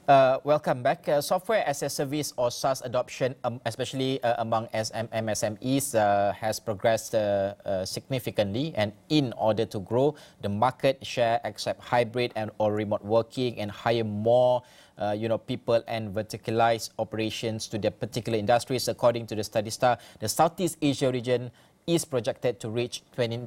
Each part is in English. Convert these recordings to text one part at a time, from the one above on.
Welcome back. Software as a service or SaaS adoption, especially among MSMEs, has progressed significantly. And in order to grow the market share, accept hybrid and or remote working, and hire more people and verticalize operations to their particular industries, according to the StudyStar, the Southeast Asia region is projected to reach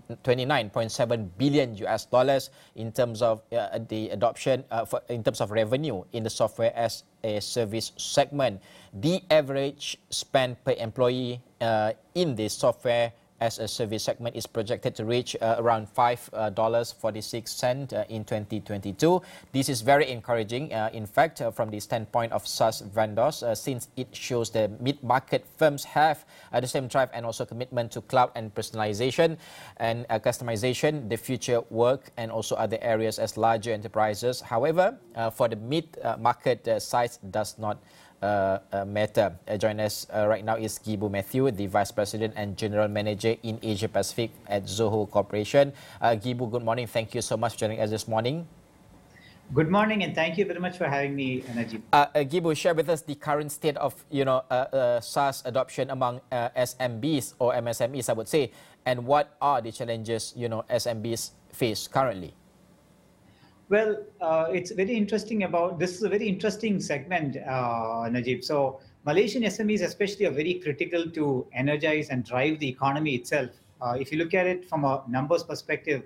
29.7 billion US dollars in terms of the adoption, in terms of revenue in the software as a service segment. The average spend per employee in the software as a service segment is projected to reach around $5.46 in 2022. This is very encouraging, in fact, from the standpoint of SaaS vendors, since it shows the mid-market firms have the same drive and also commitment to cloud and personalization and customization, the future work, and also other areas as larger enterprises. However, for the mid-market size does not matter. Join us right now is Gibu Matthew, the Vice President and General Manager in Asia Pacific at Zoho Corporation. Gibu, good morning. Thank you so much for joining us this morning. Good morning, and thank you very much for having me, Najib. Gibu, share with us the current state of SaaS adoption among SMBs or MSMEs, I would say, and what are the challenges SMBs face currently. Well, it's very interesting this is a very interesting segment, Najib. So Malaysian SMEs especially are very critical to energize and drive the economy itself. If you look at it from a numbers perspective,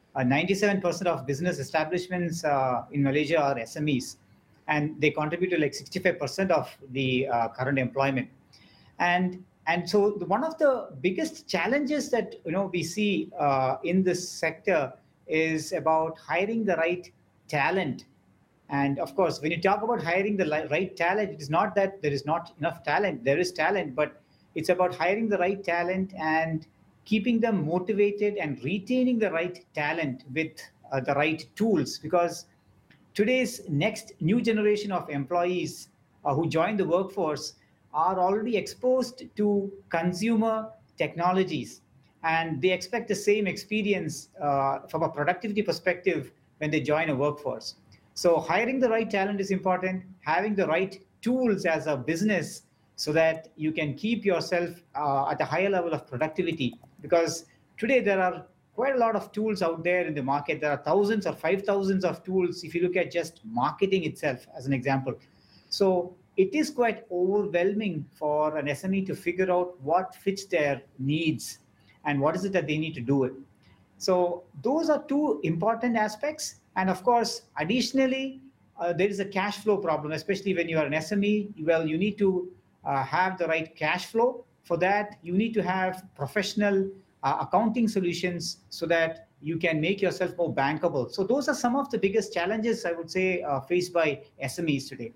97% of business establishments in Malaysia are SMEs, and they contribute to like 65% of the current employment. And so one of the biggest challenges that we see in this sector is about hiring the right talent. And of course, when you talk about hiring the right talent, it is not that there is not enough talent. There is talent, but it's about hiring the right talent and keeping them motivated and retaining the right talent with the right tools. Because today's next new generation of employees who join the workforce are already exposed to consumer technologies, and they expect the same experience from a productivity perspective when they join a workforce. So hiring the right talent is important, having the right tools as a business so that you can keep yourself at a higher level of productivity. Because today there are quite a lot of tools out there in the market. There are thousands or 5,000 of tools if you look at just marketing itself as an example. So it is quite overwhelming for an SME to figure out what fits their needs and what is it that they need to do it. So those are two important aspects. And of course, additionally, there is a cash flow problem, especially when you are an SME. Well, you need to have the right cash flow. For that, you need to have professional accounting solutions so that you can make yourself more bankable. So those are some of the biggest challenges, I would say, faced by SMEs today.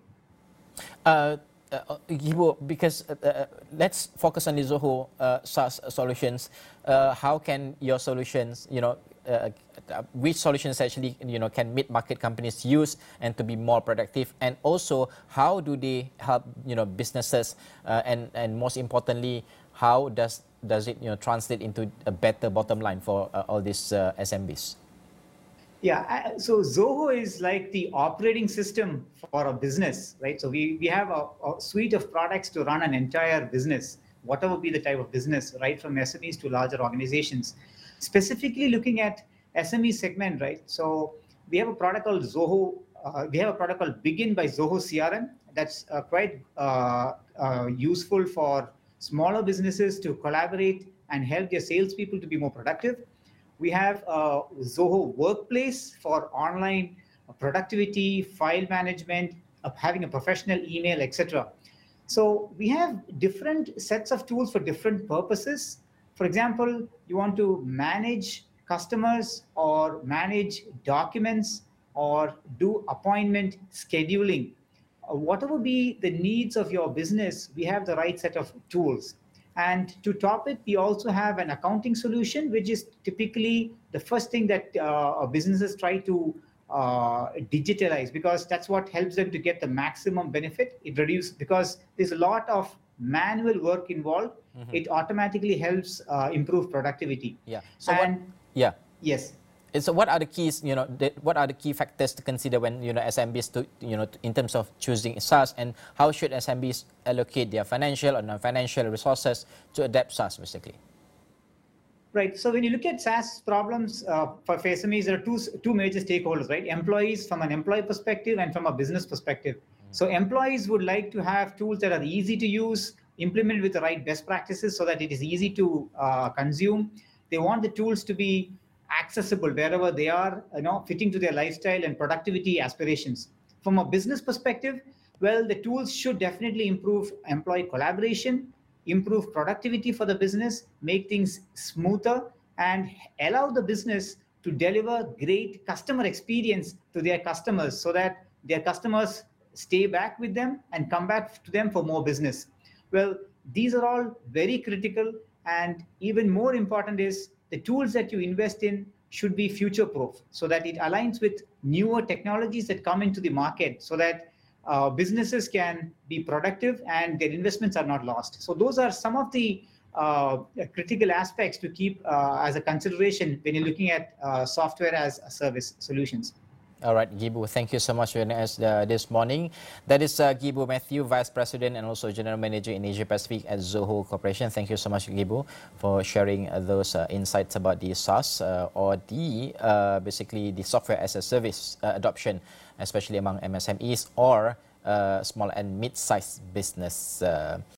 Gibu, because let's focus on the Zoho SaaS solutions. How can your solutions, which solutions actually can mid-market companies use and to be more productive, and also how do they help businesses, and most importantly, how does it translate into a better bottom line for all these SMBs? Yeah, so Zoho is like the operating system for a business, right? So we have a suite of products to run an entire business, whatever be the type of business, right, from SMEs to larger organizations. Specifically looking at SME segment, right? So we have a product called Zoho. We have a product called Begin by Zoho CRM that's quite useful for smaller businesses to collaborate and help their salespeople to be more productive. We have Zoho Workplace for online productivity, file management, having a professional email, etc. So we have different sets of tools for different purposes. For example, you want to manage customers or manage documents or do appointment scheduling. Whatever be the needs of your business, we have the right set of tools. And to top it, we also have an accounting solution, which is typically the first thing that businesses try to digitalize, because that's what helps them to get the maximum benefit. It reduces, because there's a lot of manual work involved. Mm-hmm. It automatically helps improve productivity. Yeah. So yes. So what are the keys, what are the key factors to consider when, SMBs in terms of choosing SaaS, and how should SMBs allocate their financial or non-financial resources to adapt SaaS, basically? Right. So when you look at SaaS problems for SMEs, there are two major stakeholders, right? Employees from an employee perspective and from a business perspective. So employees would like to have tools that are easy to use, implemented with the right best practices so that it is easy to consume. They want the tools to be accessible wherever they are, fitting to their lifestyle and productivity aspirations. From a business perspective, well, the tools should definitely improve employee collaboration, improve productivity for the business, make things smoother, and allow the business to deliver great customer experience to their customers so that their customers stay back with them and come back to them for more business. Well, these are all very critical, and even more important is the tools that you invest in should be future proof so that it aligns with newer technologies that come into the market so that businesses can be productive and their investments are not lost. So those are some of the critical aspects to keep as a consideration when you're looking at software as a service solutions. All right, Gibu, thank you so much for joining us this morning. That is Gibu Matthew, Vice President and also General Manager in Asia Pacific at Zoho Corporation. Thank you so much, Gibu, for sharing those insights about the SaaS or the basically the software as a service adoption, especially among MSMEs or small and mid-sized business.